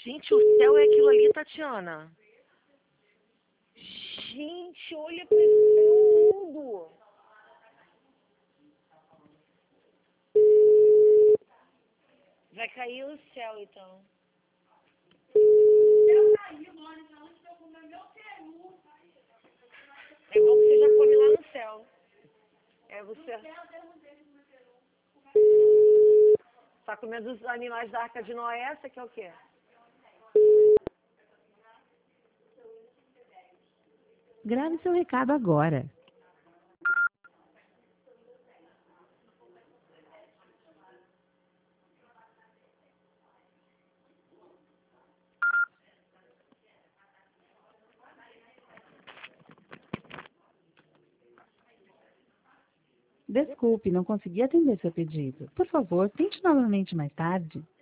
Gente, o céu é aquilo ali, Tatiana. Gente, olha pra esse mundo. Vai cair o céu, então. É bom que você já come lá no céu. É você. Tá comendo os animais da Arca de Noé, essa que é o quê? Grave seu recado agora. Desculpe, não consegui atender seu pedido. Por favor, tente novamente mais tarde.